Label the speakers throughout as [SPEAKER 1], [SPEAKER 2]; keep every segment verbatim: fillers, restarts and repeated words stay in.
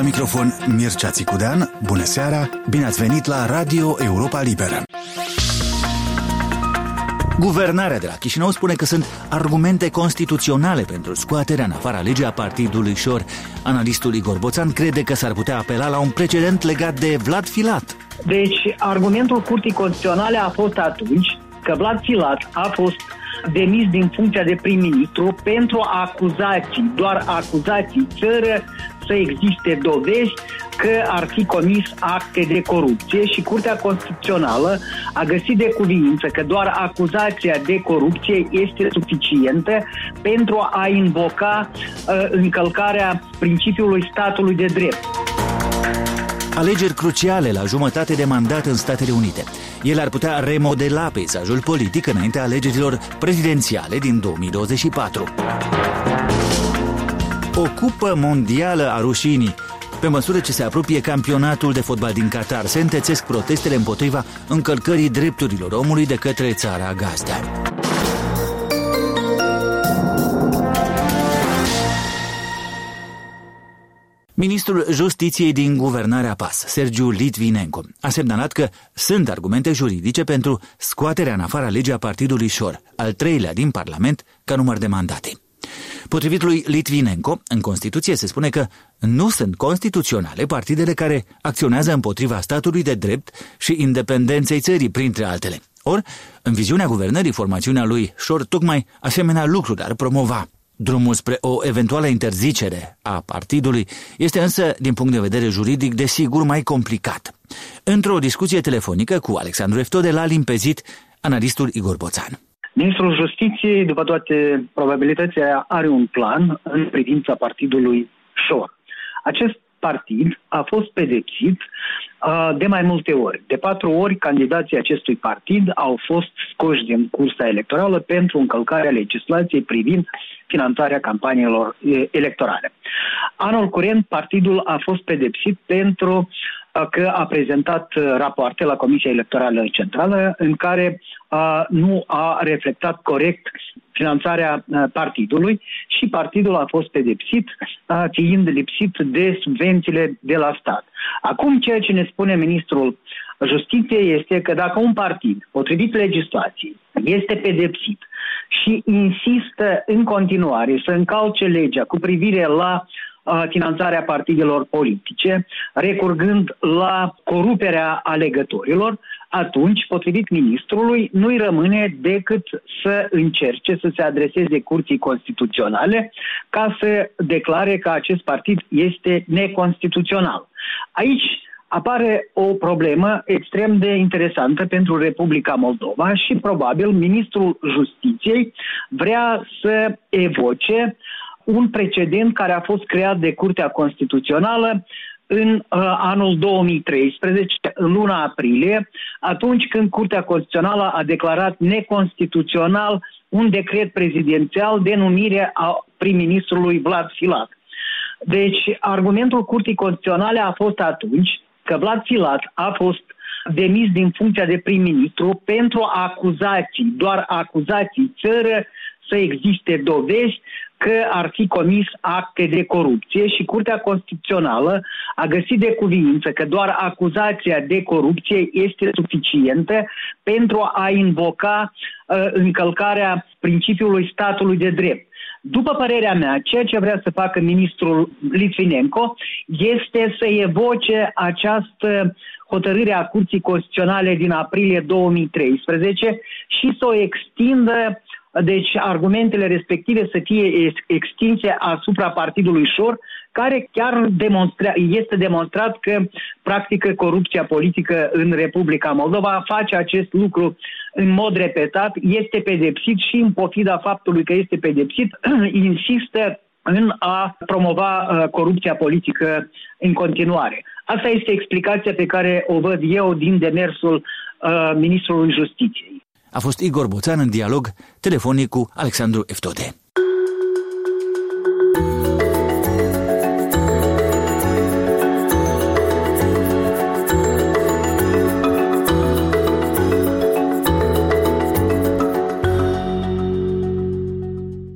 [SPEAKER 1] microfon Mircea Țicudean. Bună seara, bine ați venit la Radio Europa Liberă. Guvernarea de la Chișinău spune că sunt argumente constituționale pentru scoaterea în afara legii a partidului Șor. Analistul Igor Boțan crede că s-ar putea apela la un precedent legat de Vlad Filat.
[SPEAKER 2] Deci, argumentul Curții Constituționale a fost atunci că Vlad Filat a fost demis din funcția de prim-ministru pentru acuzații, doar acuzații, fără să existe dovezi că ar fi comis acte de corupție, și Curtea Constituțională a găsit de cuviință că doar acuzația de corupție este suficientă pentru a invoca uh, încălcarea principiului statului de drept.
[SPEAKER 1] Alegeri cruciale la jumătate de mandat în Statele Unite. Ele ar putea remodela peisajul politic înaintea alegerilor prezidențiale din două mii douăzeci și patru. O cupă mondială a rușinii. Pe măsură ce se apropie campionatul de fotbal din Qatar, se întețesc protestele împotriva încălcării drepturilor omului de către țara gazdă. Ministrul Justiției din guvernarea P A S, Sergiu Litvinenko, a semnalat că sunt argumente juridice pentru scoaterea în afara legii a partidului Șor, al treilea din Parlament ca număr de mandate. Potrivit lui Litvinenko, în Constituție se spune că nu sunt constituționale partidele care acționează împotriva statului de drept și independenței țării, printre altele. Or, în viziunea guvernării, formațiunea lui Șor tocmai asemenea lucruri ar promova. Drumul spre o eventuală interzicere a partidului este însă, din punct de vedere juridic, desigur mai complicat. Într-o discuție telefonică cu Alexandru Eftode l-a limpezit analistul Igor Boțan.
[SPEAKER 2] Ministrul Justiției, după toate probabilitățile, are un plan în privința partidului Șor. Acest partid a fost pedepsit uh, de mai multe ori. De patru ori, candidații acestui partid au fost scoși din cursa electorală pentru încălcarea legislației privind finanțarea campaniilor e, electorale. Anul curent, partidul a fost pedepsit pentru uh, că a prezentat uh, rapoarte la Comisia Electorală Centrală în care uh, nu a reflectat corect finanțarea uh, partidului, și partidul a fost pedepsit uh, fiind lipsit de subvențiile de la stat. Acum, ceea ce ne spune ministrul Justiției este că dacă un partid, potrivit legislației, este pedepsit și insistă în continuare să încalce legea cu privire la uh, finanțarea partidelor politice, recurgând la coruperea alegătorilor, atunci, potrivit ministrului, nu-i rămâne decât să încerce să se adreseze Curții Constituționale ca să declare că acest partid este neconstituțional. Aici apare o problemă extrem de interesantă pentru Republica Moldova și probabil ministrul Justiției vrea să evoce un precedent care a fost creat de Curtea Constituțională în uh, anul două mii treisprezece, în luna aprilie, atunci când Curtea Constituțională a declarat neconstituțional un decret prezidențial de numire a prim-ministrului Vlad Filat. Deci, argumentul Curții Constituționale a fost atunci că Vlad Filat a fost demis din funcția de prim-ministru pentru acuzații, doar acuzații, fără să existe dovezi că ar fi comis acte de corupție, și Curtea Constituțională a găsit de cuviință că doar acuzația de corupție este suficientă pentru a invoca uh, încălcarea principiului statului de drept. După părerea mea, ceea ce vrea să facă ministrul Litvinenko este să evoce această hotărâre a Curții Constituționale din aprilie două mii treisprezece și să o extindă, deci argumentele respective să fie extinse asupra partidului Șor, care chiar demonstra, este demonstrat că practică corupția politică în Republica Moldova, face acest lucru în mod repetat, este pedepsit și în pofida faptului că este pedepsit, insistă în a promova uh, corupția politică în continuare. Asta este explicația pe care o văd eu din demersul uh, Ministrului Justiției.
[SPEAKER 1] A fost Igor Boțan în dialog telefonic cu Alexandru Eftode. În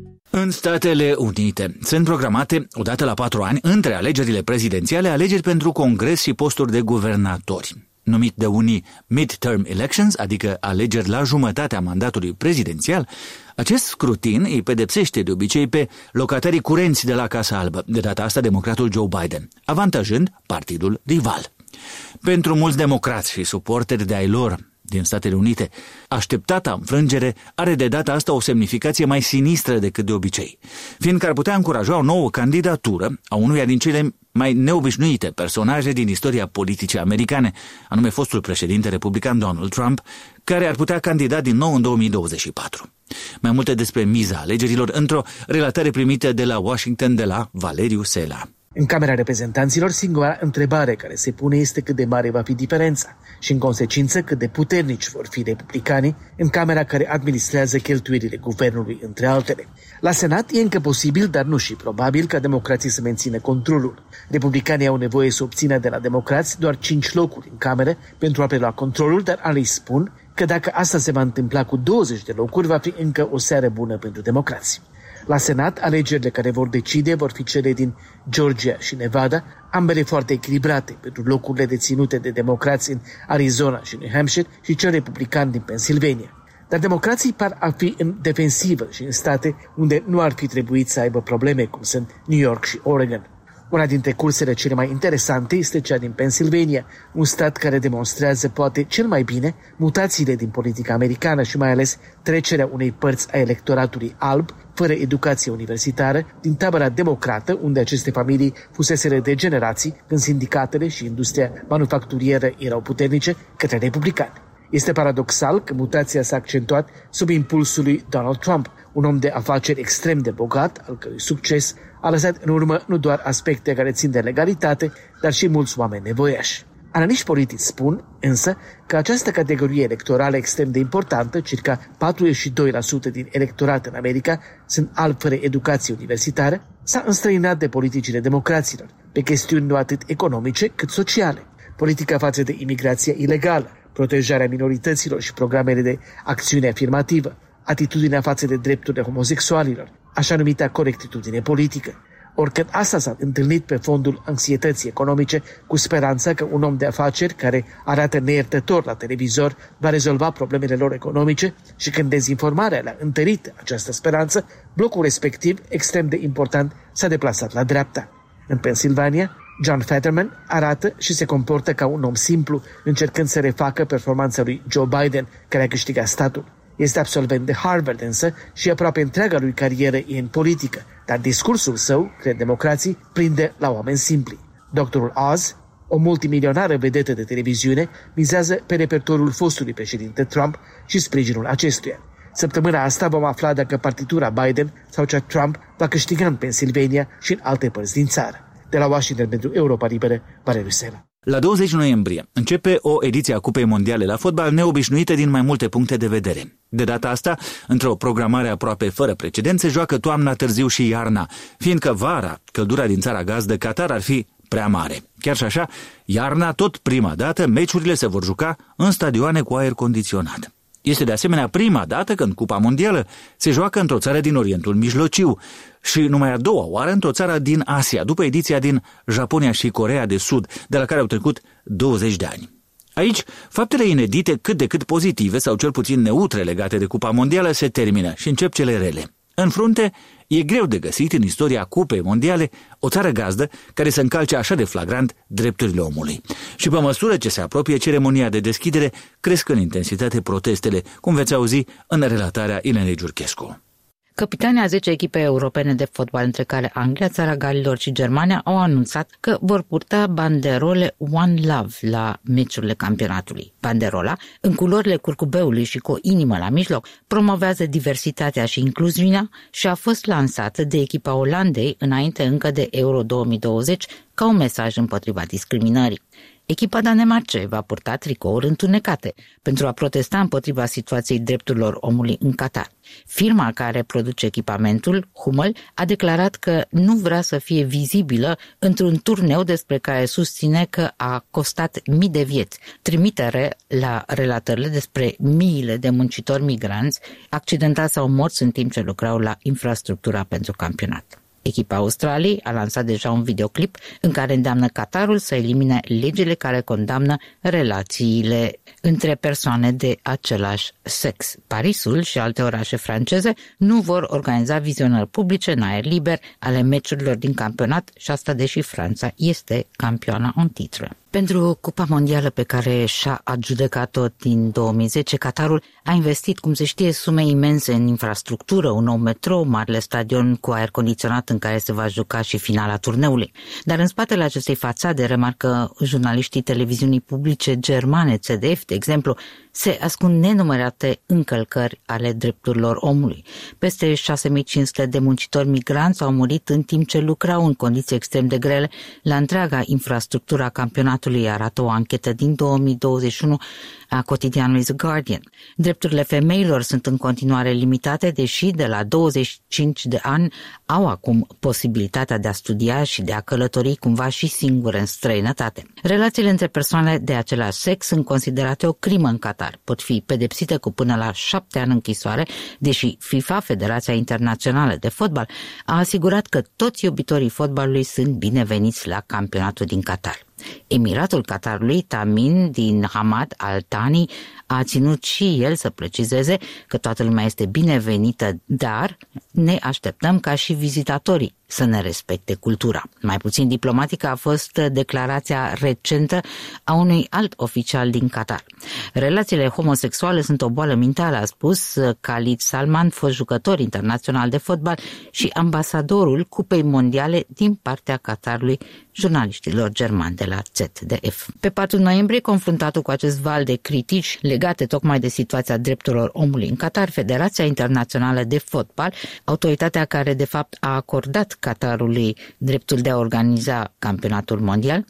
[SPEAKER 1] În Statele Unite sunt programate, odată la patru ani, între alegerile prezidențiale, alegeri pentru Congres și posturi de guvernatori. Numit de unii midterm elections, adică alegeri la jumătatea mandatului prezidențial, acest scrutin îi pedepsește de obicei pe locatarii curenți de la Casa Albă, de data asta democratul Joe Biden, avantajând partidul rival. Pentru mulți democrați și suporteri de ai lor din Statele Unite, așteptata înfrângere are de data asta o semnificație mai sinistră decât de obicei, fiindcă ar putea încuraja o nouă candidatură a unuia din cele mai neobișnuite personaje din istoria politicii americane, anume fostul președinte republican Donald Trump, care ar putea candida din nou în două mii douăzeci și patru. Mai multe despre miza alegerilor într-o relatare primită de la Washington de la Valeriu Sela.
[SPEAKER 3] În Camera Reprezentanților, singura întrebare care se pune este cât de mare va fi diferența și, în consecință, cât de puternici vor fi republicanii în Camera care administrează cheltuielile guvernului, între altele. La Senat e încă posibil, dar nu și probabil, ca democrații să mențină controlul. Republicanii au nevoie să obțină de la democrați doar cinci locuri în Camere pentru a prelua controlul, dar alei spun că dacă asta se va întâmpla cu douăzeci de locuri, va fi încă o seară bună pentru democrați. La Senat, alegerile care vor decide vor fi cele din Georgia și Nevada, ambele foarte echilibrate pentru locurile deținute de democrați în Arizona și New Hampshire și cel republican din Pennsylvania. Dar democrații par a fi în defensivă și în state unde nu ar fi trebuit să aibă probleme, cum sunt New York și Oregon. Una dintre cursele cele mai interesante este cea din Pennsylvania, un stat care demonstrează poate cel mai bine mutațiile din politica americană și mai ales trecerea unei părți a electoratului alb, fără educație universitară, din tabăra democrată, unde aceste familii fuseseră de generații, când sindicatele și industria manufacturieră erau puternice, către republicani. Este paradoxal că mutația s-a accentuat sub impulsul lui Donald Trump, un om de afaceri extrem de bogat, al cărui succes a lăsat în urmă nu doar aspecte care țin de legalitate, dar și mulți oameni nevoiași. Analiști politici spun, însă, că această categorie electorală extrem de importantă, circa patruzeci și doi la sută din electorat în America, sunt albi fără educație universitară, s-a înstrăinat de politicile democraților, pe chestiuni nu atât economice cât sociale. Politica față de imigrația ilegală, protejarea minorităților și programele de acțiune afirmativă, atitudinea față de drepturile homosexualilor, așa numita corectitudine politică. Oricând asta s-a întâlnit pe fondul anxietății economice, cu speranța că un om de afaceri care arată neiertător la televizor va rezolva problemele lor economice și când dezinformarea le-a întărit această speranță, blocul respectiv, extrem de important, s-a deplasat la dreapta. În Pennsylvania, John Fetterman arată și se comportă ca un om simplu, încercând să refacă performanța lui Joe Biden, care a câștigat statul. Este absolvent de Harvard însă și aproape întreaga lui carieră e în politică, dar discursul său, cred democrații, prinde la oameni simpli. doctorul Oz, o multimilionară vedetă de televiziune, mizează pe repertoriul fostului președinte Trump și sprijinul acestuia. Săptămâna asta vom afla dacă partitura Biden sau cea Trump va câștiga în Pennsylvania și în alte părți din țară. De la Washington pentru Europa Liberă, Valeriu Sela.
[SPEAKER 1] La douăzeci noiembrie începe o ediție a Cupei Mondiale la fotbal neobișnuită din mai multe puncte de vedere. De data asta, într-o programare aproape fără precedent, se joacă toamna târziu și iarna, fiindcă vara, căldura din țara gazdă Qatar ar fi prea mare. Chiar și așa, iarna, tot prima dată, meciurile se vor juca în stadioane cu aer condiționat. Este de asemenea prima dată când Cupa Mondială se joacă într-o țară din Orientul Mijlociu și numai a doua oară într-o țară din Asia, după ediția din Japonia și Coreea de Sud, de la care au trecut douăzeci de ani. Aici, faptele inedite, cât de cât pozitive sau cel puțin neutre legate de Cupa Mondială se termină și încep cele rele. În frunte, e greu de găsit în istoria Cupei Mondiale o țară gazdă care să încalce așa de flagrant drepturile omului. Și pe măsură ce se apropie ceremonia de deschidere, cresc în intensitate protestele, cum veți auzi în relatarea Ilenei Giurchescu.
[SPEAKER 4] Capitanii a zece echipe europene de fotbal, între care Anglia, Țara Galilor și Germania, au anunțat că vor purta banderole One Love la meciurile campionatului. Banderola, în culorile curcubeului și cu o inimă la mijloc, promovează diversitatea și incluziunea și a fost lansată de echipa Olandei înainte încă de Euro două mii douăzeci ca un mesaj împotriva discriminării. echipa danemarce va purta tricouri întunecate pentru a protesta împotriva situației drepturilor omului în Qatar. Firma care produce echipamentul, Hummel, a declarat că nu vrea să fie vizibilă într-un turneu despre care susține că a costat mii de vieți, trimitere la relatările despre miile de muncitori migranți accidentați sau morți în timp ce lucrau la infrastructura pentru campionat. Echipa Australiei a lansat deja un videoclip în care îndeamnă Qatarul să elimine legile care condamnă relațiile între persoane de același sex. Parisul și alte orașe franceze nu vor organiza vizionări publice în aer liber ale meciurilor din campionat și asta deși Franța este campioana în titră. Pentru Cupa Mondială pe care și-a adjudecat-o din două mii zece, Qatarul a investit, cum se știe, sume imense în infrastructură, un nou metrou, marele stadion cu aer condiționat în care se va juca și finala turneului. Dar în spatele acestei fațade, remarcă jurnaliștii televiziunii publice germane, C D F, de exemplu, se ascund nenumărate încălcări ale drepturilor omului. Peste șase mii cinci sute de muncitori migranți au murit în timp ce lucrau în condiții extrem de grele la întreaga infrastructură a campionatului, arată o anchetă din două mii douăzeci și unu a cotidianului The Guardian. Drepturile femeilor sunt în continuare limitate, deși de la douăzeci și cinci de ani au acum posibilitatea de a studia și de a călători cumva și singure în străinătate. Relațiile între persoane de același sex sunt considerate o crimă în Qatar. Pot fi pedepsite cu până la șapte ani închisoare, deși FIFA, Federația Internațională de Fotbal, a asigurat că toți iubitorii fotbalului sunt bineveniți la campionatul din Qatar. Emiratul Qatarului, Tamim din Hamad Al Thani, a ținut și el să precizeze că toată lumea este binevenită, dar ne așteptăm ca și vizitatorii să ne respecte cultura. Mai puțin diplomatică a fost declarația recentă a unui alt oficial din Qatar. Relațiile homosexuale sunt o boală mentală, a spus Khalid Salman, fost jucător internațional de fotbal și ambasadorul Cupei Mondiale din partea Qatarului jurnaliștilor germani de la Z D F. Pe patru noiembrie, confruntatul cu acest val de critici legate tocmai de situația drepturilor omului în Qatar, Federația Internațională de Fotbal, autoritatea care de fapt a acordat Qatarului dreptul de a organiza campionatul mondial,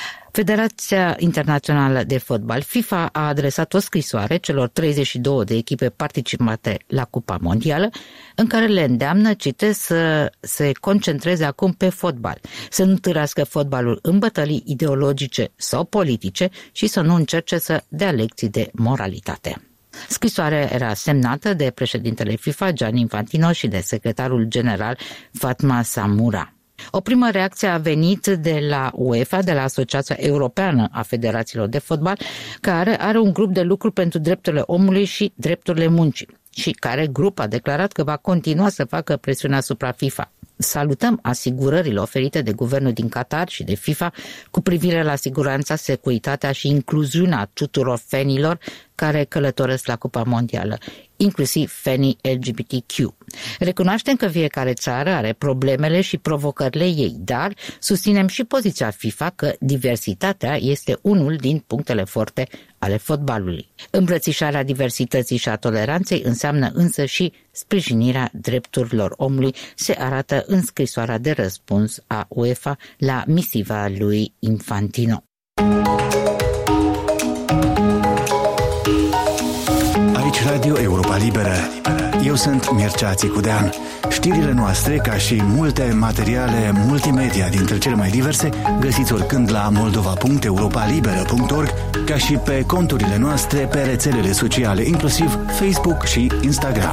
[SPEAKER 4] Federația Internațională de Fotbal, FIFA, a adresat o scrisoare celor treizeci și două de echipe participate la Cupa Mondială, în care le îndeamnă, citesc, să se concentreze acum pe fotbal, să nu târască fotbalul în bătălii ideologice sau politice și să nu încerce să dea lecții de moralitate. Scrisoarea era semnată de președintele FIFA, Gianni Infantino, și de secretarul general Fatma Samura. O primă reacție a venit de la UEFA, de la Asociația Europeană a Federațiilor de Fotbal, care are un grup de lucru pentru drepturile omului și drepturile muncii și care grup a declarat că va continua să facă presiune asupra FIFA. Salutăm asigurările oferite de guvernul din Qatar și de FIFA cu privire la siguranța, securitatea și incluziunea tuturor fanilor care călătoresc la Cupa Mondială, inclusiv fanii L G B T Q. Recunoaștem că fiecare țară are problemele și provocările ei, dar susținem și poziția FIFA că diversitatea este unul din punctele forte ale fotbalului. Îmbrățișarea diversității și a toleranței înseamnă însă și sprijinirea drepturilor omului, se arată în scrisoarea de răspuns a UEFA la misiva lui Infantino.
[SPEAKER 5] Aici Radio Europa Liberă. Eu sunt Mircea Țicudean. Știrile noastre, ca și multe materiale multimedia dintre cele mai diverse, găsiți oricând la moldova punct europa liberă punct org, ca și pe conturile noastre pe rețelele sociale, inclusiv Facebook și Instagram.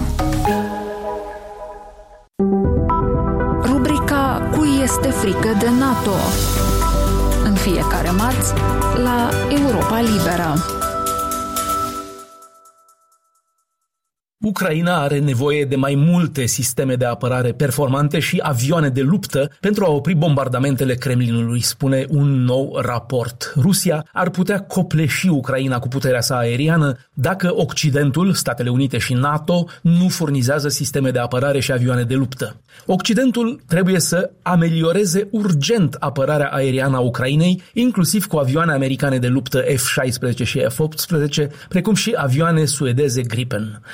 [SPEAKER 6] Rubrica Cui este frică de NATO? În fiecare marți la Europa Liberă.
[SPEAKER 7] Ucraina are nevoie de mai multe sisteme de apărare performante și avioane de luptă pentru a opri bombardamentele Kremlinului, spune un nou raport. Rusia ar putea copleși Ucraina cu puterea sa aeriană dacă Occidentul, Statele Unite și NATO nu furnizează sisteme de apărare și avioane de luptă. Occidentul trebuie să amelioreze urgent apărarea aeriană a Ucrainei, inclusiv cu avioane americane de luptă F șaisprezece și F optsprezece, precum și avioane suedeze Gripen. Piloții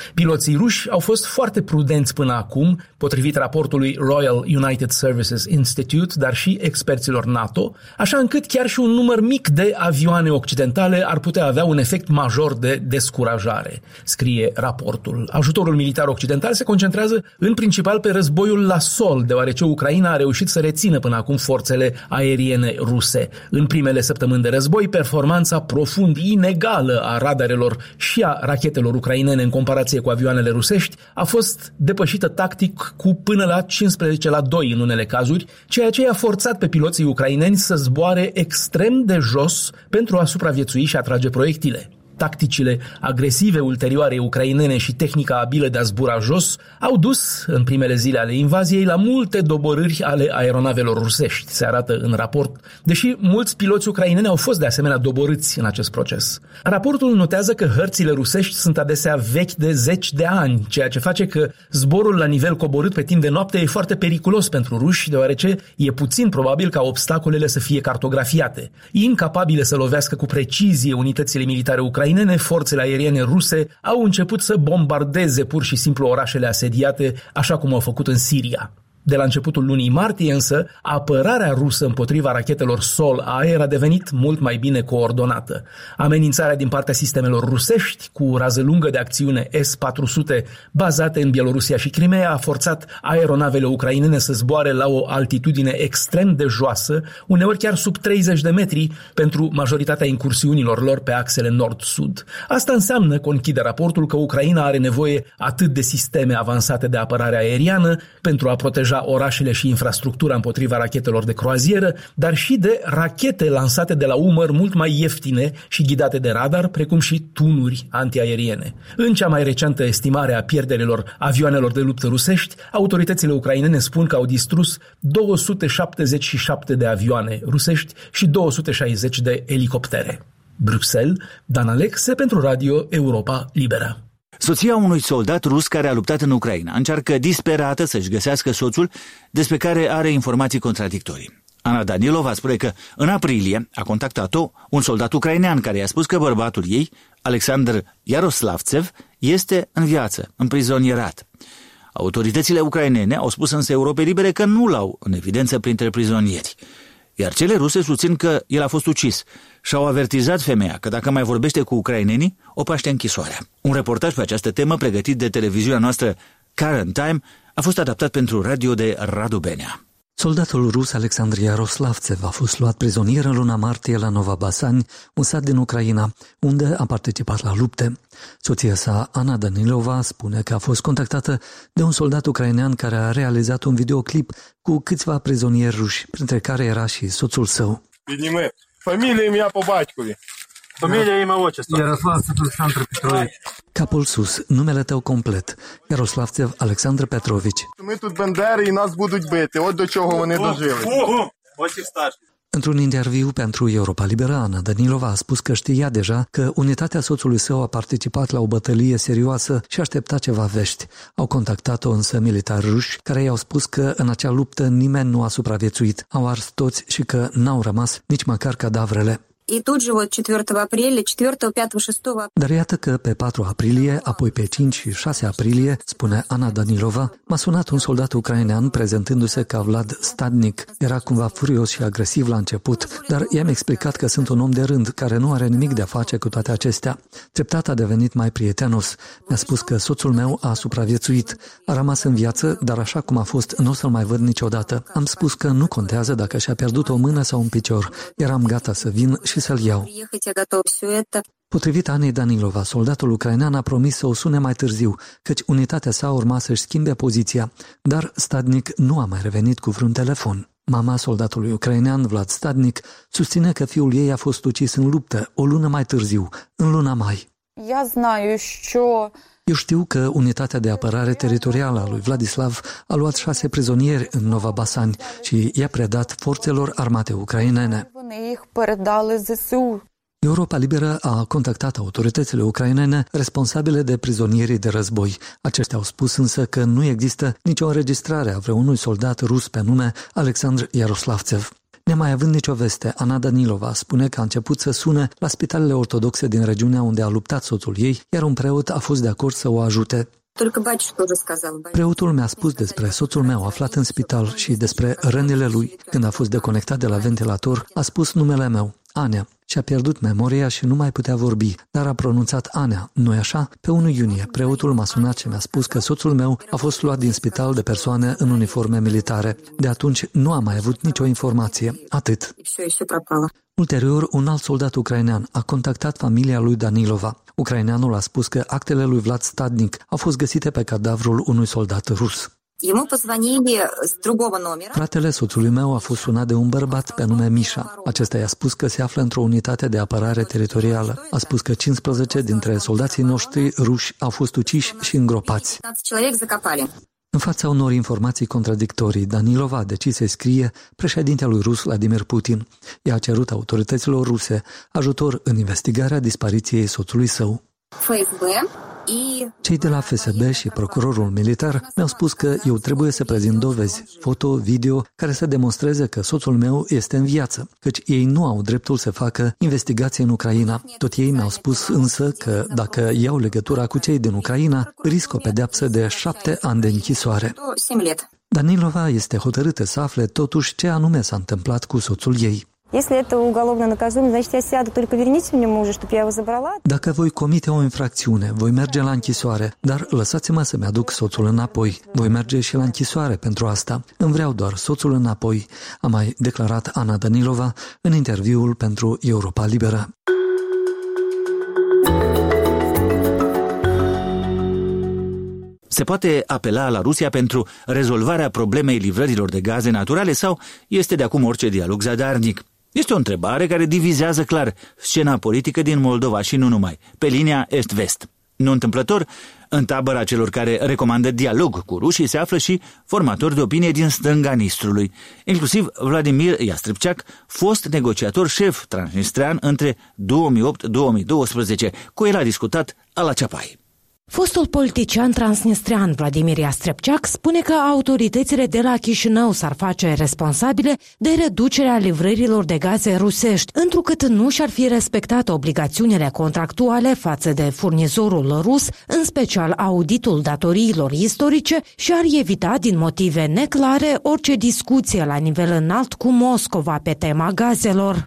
[SPEAKER 7] piloții ruși au fost foarte prudenți până acum, potrivit raportului Royal United Services Institute, dar și experților NATO, așa încât chiar și un număr mic de avioane occidentale ar putea avea un efect major de descurajare, scrie raportul. Ajutorul militar occidental se concentrează în principal pe războiul la sol, deoarece Ucraina a reușit să rețină până acum forțele aeriene ruse. În primele săptămâni de război, performanța profund inegală a radarelor și a rachetelor ucrainene în comparație cu avioanele rusești a fost depășită tactic cu până la cincisprezece la doi în unele cazuri, ceea ce i-a forțat pe piloții ucraineni să zboare extrem de jos pentru a supraviețui și a trage proiectile. Tacticile agresive ulterioare ucrainene și tehnica abilă de a zbura jos au dus, în primele zile ale invaziei, la multe doborâri ale aeronavelor rusești, se arată în raport, deși mulți piloți ucraineni au fost de asemenea doborâți în acest proces. Raportul notează că hărțile rusești sunt adesea vechi de zeci de ani, ceea ce face că zborul la nivel coborât pe timp de noapte e foarte periculos pentru ruși, deoarece e puțin probabil ca obstacolele să fie cartografiate. Incapabile să lovească cu precizie unitățile militare ucrainene, forțele aeriene ruse au început să bombardeze pur și simplu orașele asediate, așa cum au făcut în Siria. De la începutul lunii martie însă, apărarea rusă împotriva rachetelor sol-aer a devenit mult mai bine coordonată. Amenințarea din partea sistemelor rusești cu rază lungă de acțiune S patru sute bazate în Bielorusia și Crimea a forțat aeronavele ucrainene să zboare la o altitudine extrem de joasă, uneori chiar sub treizeci de metri, pentru majoritatea incursiunilor lor pe axele nord-sud. Asta înseamnă, conchide raportul, că Ucraina are nevoie atât de sisteme avansate de apărare aeriană pentru a proteja orașele și infrastructura împotriva rachetelor de croazieră, dar și de rachete lansate de la umăr mult mai ieftine și ghidate de radar, precum și tunuri antiaeriene. În cea mai recentă estimare a pierderilor avioanelor de luptă rusești, autoritățile ucrainene spun că au distrus două sute șaptezeci și șapte de avioane rusești și două sute șaizeci de elicoptere. Bruxelles, Dan Alexe pentru Radio Europa Liberă.
[SPEAKER 1] Soția unui soldat rus care a luptat în Ucraina încearcă disperată să-și găsească soțul, despre care are informații contradictorii. Ana Danilova spune că în aprilie a contactat-o un soldat ucrainean care i-a spus că bărbatul ei, Alexandr Yaroslavtsev, este în viață, împrizonierat. Autoritățile ucrainene au spus însă Europei Libere că nu l-au în evidență printre prizonieri, iar cele ruse susțin că el a fost ucis și au avertizat femeia că dacă mai vorbește cu ucrainenii, o paște închisoarea. Un reportaj pe această temă pregătit de televiziunea noastră Current Time a fost adaptat pentru radio de Radu Benea.
[SPEAKER 8] Soldatul rus Alexandr Yaroslavtsev a fost luat prizonier în luna martie la Nova Basani, un sat din Ucraina, unde a participat la lupte. Soția sa, Ana Danilova, spune că a fost contactată de un soldat ucrainean care a realizat un videoclip cu câțiva prizonieri ruși, printre care era și soțul său.
[SPEAKER 9] Familia mea pe батькові. Familia имя отчество.
[SPEAKER 8] Yaroslavtsev Alexandr Petrovici. Capul sus, numele tău complet. Yaroslavtsev Alexandr Petrovici.
[SPEAKER 9] Ми тут бандери і нас будуть бити. От до чого вони дожили. Ого! Ось і старший.
[SPEAKER 8] Într-un interviu pentru Europa Liberă, Ana Danilova a spus că știa deja că unitatea soțului său a participat la o bătălie serioasă și aștepta ceva vești. Au contactat-o însă militari ruși care i-au spus că în acea luptă nimeni nu a supraviețuit, au ars toți și că n-au rămas nici măcar cadavrele. Dar iată că pe patru aprilie, apoi pe cinci și șase aprilie, spune Ana Danilova, m-a sunat un soldat ucrainean prezentându-se ca Vlad Stadnik. Era cumva furios și agresiv la început, dar i-am explicat că sunt un om de rând care nu are nimic de a face cu toate acestea. Treptat a devenit mai prietenos. Mi-a spus că soțul meu a supraviețuit. A rămas în viață, dar așa cum a fost, nu o să-l mai văd niciodată. Am spus că nu contează dacă și-a pierdut o mână sau un picior. Eram gata să vin și să-l iau. Potrivit Anei Danilova, soldatul ucrainean a promis să o sune mai târziu, căci unitatea sa urma să-și schimbe poziția, dar Stadnik nu a mai revenit cu vreun telefon. Mama soldatului ucrainean, Vlad Stadnik, susține că fiul ei a fost ucis în luptă o lună mai târziu, în luna mai. Eu știu că unitatea de apărare teritorială a lui Vladislav a luat șase prizonieri în Nova Basani și i-a predat forțelor armate ucrainene. Europa Liberă a contactat autoritățile ucrainene responsabile de prizonierii de război. Aceștia au spus însă că nu există nicio înregistrare a vreunui soldat rus pe nume Alexandr Yaroslavtsev. Nemai având nicio veste, Ana Danilova spune că a început să sune la spitalele ortodoxe din regiunea unde a luptat soțul ei, iar un preot a fost de acord să o ajute. Preotul mi-a spus despre soțul meu aflat în spital și despre rănile lui. Când a fost deconectat de la ventilator, a spus numele meu, Anea. Și-a pierdut memoria și nu mai putea vorbi, dar a pronunțat Anea, nu-i așa? Pe unu iunie, preotul m-a sunat și mi-a spus că soțul meu a fost luat din spital de persoane în uniforme militare. De atunci nu am mai avut nicio informație. Atât. Ulterior, un alt soldat ucrainean a contactat familia lui Danilova. Ucraineanul a spus că actele lui Vlad Stadnik au fost găsite pe cadavrul unui soldat rus. Fratele soțului meu a fost sunat de un bărbat pe nume Mișa. Acesta i-a spus că se află într-o unitate de apărare teritorială. A spus că cincisprezece dintre soldații noștri ruși au fost uciși și îngropați. În fața unor informații contradictorii, Danilova a decis să scrie președintelui rus Vladimir Putin. I-a cerut autorităților ruse ajutor în investigarea dispariției soțului său. Cei de la F S B și procurorul militar mi-au spus că eu trebuie să prezint dovezi, foto, video, care să demonstreze că soțul meu este în viață, căci ei nu au dreptul să facă investigații în Ucraina. Tot ei mi-au spus însă că dacă iau legătura cu cei din Ucraina, risc o pedeapsă de șapte ani de închisoare. Danilova este hotărâtă să afle totuși ce anume s-a întâmplat cu soțul ei. Dacă voi comite o infracțiune, voi merge la închisoare, dar lăsați-mă să-mi aduc soțul înapoi. Voi merge și la închisoare pentru asta. Îmi vreau doar soțul înapoi, a mai declarat Ana Danilova în interviul pentru Europa Liberă.
[SPEAKER 1] Se poate apela la Rusia pentru rezolvarea problemei livrărilor de gaze naturale sau este de acum orice dialog zadarnic? Este o întrebare care divizează clar scena politică din Moldova și nu numai, pe linia est-vest. Nu întâmplător, în tabăra celor care recomandă dialog cu rușii se află și formatori de opinie din stânga Nistrului, inclusiv Vladimir Iastrepceac, fost negociator șef transnistrean între două mii opt - două mii doisprezece. Cu el a discutat Ala Ceapai.
[SPEAKER 10] Fostul politician transnistrean Vladimir Iastrepceac spune că autoritățile de la Chișinău s-ar face responsabile de reducerea livrărilor de gaze rusești, întrucât nu și-ar fi respectat obligațiunile contractuale față de furnizorul rus, în special auditul datoriilor istorice, și ar evita din motive neclare orice discuție la nivel înalt cu Moscova pe tema gazelor.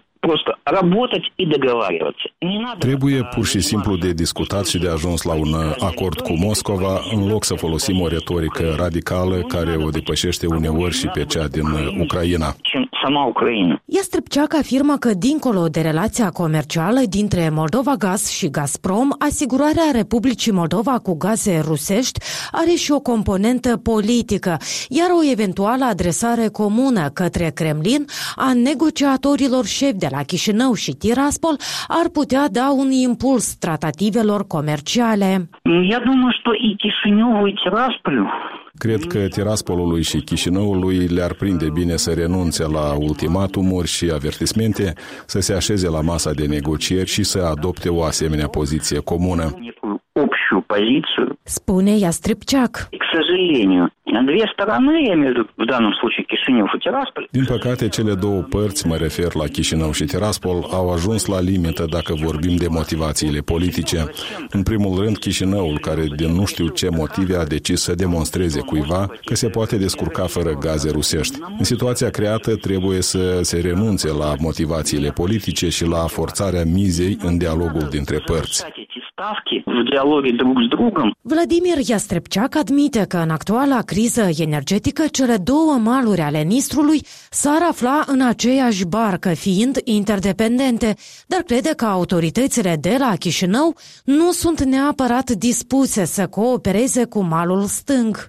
[SPEAKER 11] Trebuie pur și simplu de discutat și de ajuns la un acord cu Moscova, în loc să folosim o retorică radicală care o depășește uneori și pe cea din Ucraina.
[SPEAKER 10] Iastrepceac afirmă că, dincolo de relația comercială dintre Moldova Gaz și Gazprom, asigurarea Republicii Moldova cu gaze rusești are și o componentă politică, iar o eventuală adresare comună către Kremlin a negociatorilor șefi de la Chișinău și Tiraspol ar putea da un impuls tratativelor comerciale.
[SPEAKER 11] Cred că Tiraspolului și Chișinăului le-ar prinde bine să renunțe la ultimatumuri și avertismente, să se așeze la masa de negocieri și să adopte o asemenea poziție comună.
[SPEAKER 10] Spune Iastrepceac.
[SPEAKER 11] Din păcate, cele două părți, mă refer la Chișinău și Tiraspol, au ajuns la limită dacă vorbim de motivațiile politice. În primul rând, Chișinăul, care din nu știu ce motive a decis să demonstreze cuiva că se poate descurca fără gaze rusești. În situația creată trebuie să se renunțe la motivațiile politice și la forțarea mizei în dialogul dintre părți.
[SPEAKER 10] Vladimir Iastrepceac admite că în actuala criză energetică cele două maluri ale Nistrului s-ar afla în aceeași barcă, fiind interdependente, dar crede că autoritățile de la Chișinău nu sunt neapărat dispuse să coopereze cu malul stâng.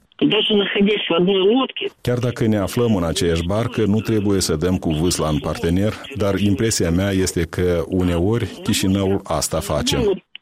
[SPEAKER 11] Chiar dacă ne aflăm în aceeași barcă, nu trebuie să dăm cu vâsla în partener, dar impresia mea este că uneori Chișinăul asta face.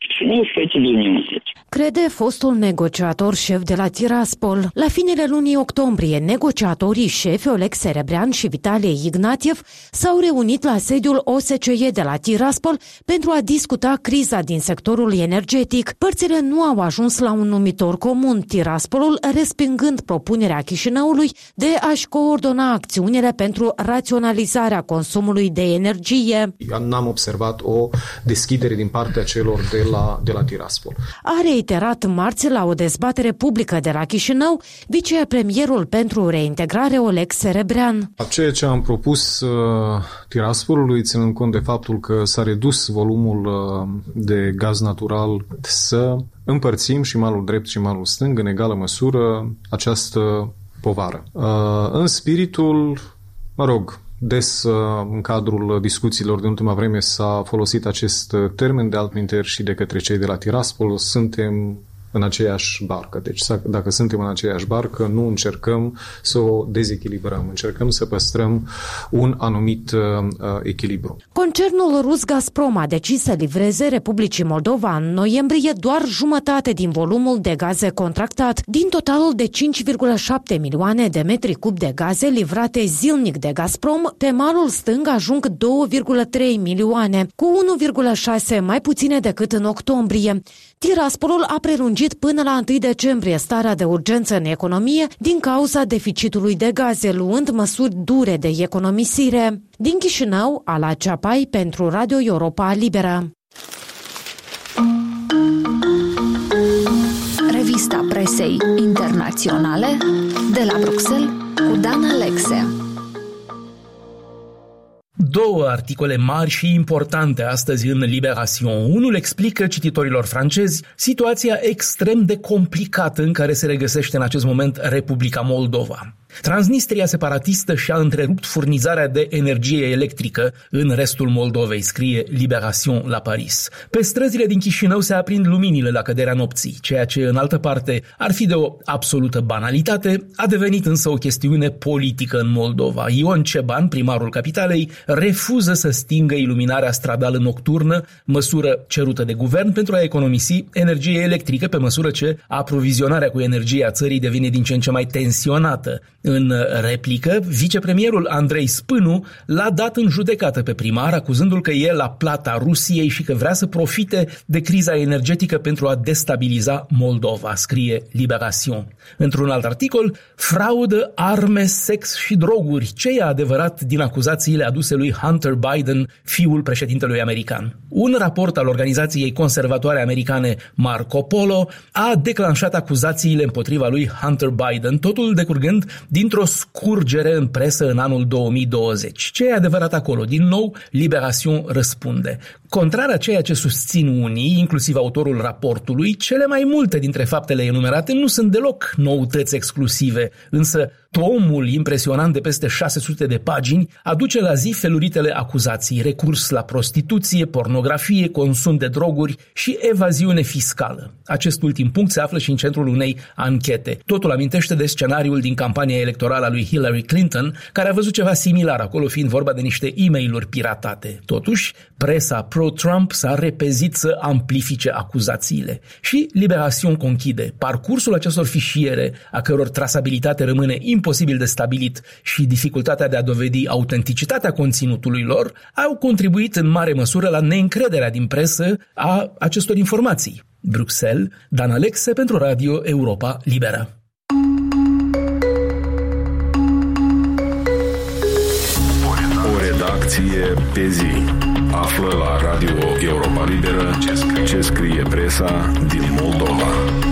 [SPEAKER 10] Crede fostul negociator șef de la Tiraspol. La finele lunii octombrie, negociatorii șefi Oleg Serebrean și Vitalie Ignatiev s-au reunit la sediul O S C E de la Tiraspol pentru a discuta criza din sectorul energetic. Părțile nu au ajuns la un numitor comun, Tiraspolul respingând propunerea Chișinăului de a-și coordona acțiunile pentru raționalizarea consumului de energie.
[SPEAKER 12] N-am observat o deschidere din partea celor de la, de la Tiraspol.
[SPEAKER 10] A reiterat marți la o dezbatere publică de la Chișinău vicepremierul pentru reintegrare Oleg Serebrean.
[SPEAKER 12] Ceea ce am propus uh, Tiraspolului, ținând cont de faptul că s-a redus volumul uh, de gaz natural, să împărțim și malul drept și malul stâng în egală măsură această povară. Uh, în spiritul, mă rog, des în cadrul discuțiilor de ultima vreme s-a folosit acest termen, de altminteri și de către cei de la Tiraspol, suntem în aceeași barcă. Deci dacă suntem în aceeași barcă, nu încercăm să o dezechilibrăm, încercăm să păstrăm un anumit uh, echilibru.
[SPEAKER 10] Concernul rus Gazprom a decis să livreze Republicii Moldova în noiembrie doar jumătate din volumul de gaze contractat, din totalul de cinci virgulă șapte milioane de metri cub de gaze livrate zilnic de Gazprom, pe malul stâng ajung două virgulă trei milioane, cu unu virgulă șase mai puține decât în octombrie. Tiraspolul a prelungit până la întâi decembrie starea de urgență în economie din cauza deficitului de gaze, luând măsuri dure de economisire. Din Chișinău, Ala Ceapai pentru Radio Europa Liberă.
[SPEAKER 6] Revista presei internaționale de la Bruxelles cu Dan Alexe.
[SPEAKER 7] Două articole mari și importante astăzi în Libération. Unul explică cititorilor francezi situația extrem de complicată în care se regăsește în acest moment Republica Moldova. Transnistria separatistă și-a întrerupt furnizarea de energie electrică în restul Moldovei, scrie Libération la Paris. Pe străzile din Chișinău se aprind luminile la căderea nopții, ceea ce în altă parte ar fi de o absolută banalitate, a devenit însă o chestiune politică în Moldova. Ion Ceban, primarul capitalei, refuză să stingă iluminarea stradală nocturnă, măsură cerută de guvern pentru a economisi energie electrică pe măsură ce aprovizionarea cu energie a țării devine din ce în ce mai tensionată. În replică, vicepremierul Andrei Spânu l-a dat în judecată pe primar, acuzându-l că e la plata Rusiei și că vrea să profite de criza energetică pentru a destabiliza Moldova, scrie Libération. Într-un alt articol, fraudă, arme, sex și droguri. Ce e adevărat din acuzațiile aduse lui Hunter Biden, fiul președintelui american? Un raport al organizației conservatoare americane Marco Polo a declanșat acuzațiile împotriva lui Hunter Biden, totul decurgând dintr-o scurgere în presă în anul două mii douăzeci. Ce e adevărat acolo? Din nou, Libération răspunde. Contrar a ceea ce susțin unii, inclusiv autorul raportului, cele mai multe dintre faptele enumerate nu sunt deloc noutăți exclusive, însă tomul impresionant de peste șase sute de pagini aduce la zi feluritele acuzații, recurs la prostituție, pornografie, consum de droguri și evaziune fiscală. Acest ultim punct se află și în centrul unei anchete. Totul amintește de scenariul din campania electorală a lui Hillary Clinton, care a văzut ceva similar, acolo fiind vorba de niște e-mail-uri piratate. Totuși, presa pro-Trump s-a repezit să amplifice acuzațiile. Și Libération conchide. Parcursul acestor fișiere, a căror trasabilitate rămâne imposibil de stabilit și dificultatea de a dovedi autenticitatea conținutului lor, au contribuit în mare măsură la neîncrederea din presă a acestor informații. Bruxelles, Dan Alexe pentru Radio Europa Liberă.
[SPEAKER 11] O redacție pe zi. Află la Radio Europa Liberă ce scrie presa din Moldova.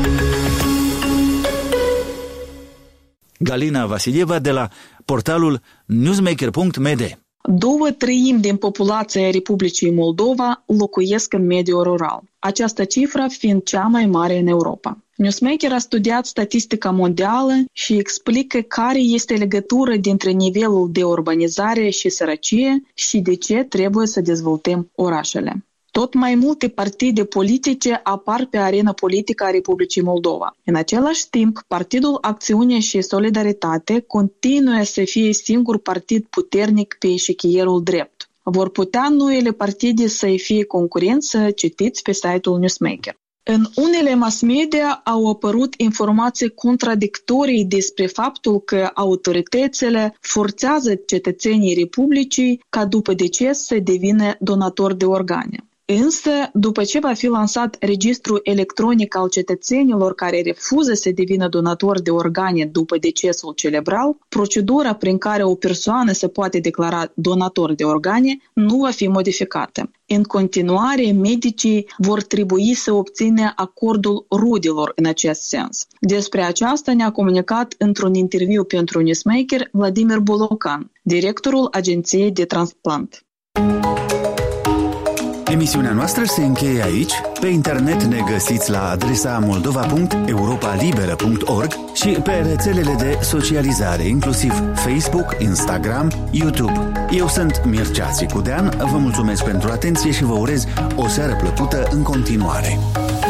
[SPEAKER 1] Galina Vasilieva de la portalul newsmaker punct m d.
[SPEAKER 13] Două treimi din populația Republicii Moldova locuiesc în mediul rural. Această cifră fiind cea mai mare în Europa. Newsmaker a studiat statistica mondială și explică care este legătura dintre nivelul de urbanizare și sărăcie și de ce trebuie să dezvoltăm orașele. Tot mai multe partide politice apar pe arena politică a Republicii Moldova. În același timp, Partidul Acțiune și Solidaritate continuă să fie singur partid puternic pe eșichierul drept. Vor putea noile partide să-i fie concurență, citiți pe site-ul Newsmaker. În unele mass media au apărut informații contradictorii despre faptul că autoritățile forțează cetățenii Republicii ca după deces să devină donatori de organe. Însă, după ce va fi lansat registrul electronic al cetățenilor care refuză să devină donatori de organe după decesul cerebral, procedura prin care o persoană se poate declara donator de organe nu va fi modificată. În continuare, medicii vor trebui să obțină acordul rudelor în acest sens. Despre aceasta ne-a comunicat într-un interviu pentru Newsmaker Vladimir Bolocan, directorul Agenției de Transplant.
[SPEAKER 5] Emisiunea noastră se încheie aici. Pe internet ne găsiți la adresa moldova punct europa liberă punct org și pe rețelele de socializare, inclusiv Facebook, Instagram, YouTube. Eu sunt Mircea Țicudean, vă mulțumesc pentru atenție și vă urez o seară plăcută în continuare.